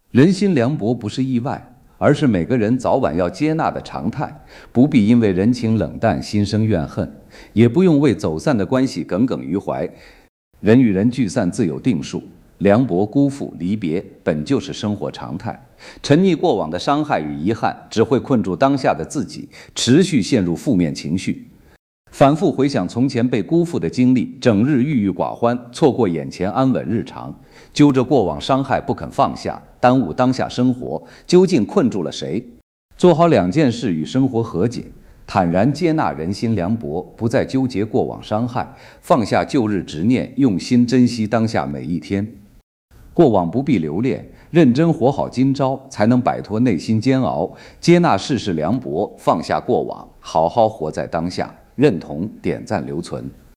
人心凉薄不是意外，而是每个人早晚要接纳的常态。不必因为人情冷淡心生怨恨，也不用为走散的关系耿耿于怀。人与人聚散自有定数，凉薄、辜负、离别本就是生活常态。沉溺过往的伤害与遗憾，只会困住当下的自己，持续陷入负面情绪。反复回想从前被辜负的经历，整日郁郁寡欢，错过眼前安稳日常，揪着过往伤害不肯放下，耽误当下生活，究竟困住了谁？做好两件事与生活和解，坦然接纳人心凉薄，不再纠结过往伤害，放下旧日执念，用心珍惜当下每一天。过往不必留恋，认真活好今朝，才能摆脱内心煎熬，接纳世事凉薄，放下过往，好好活在当下。认同、点赞、留存。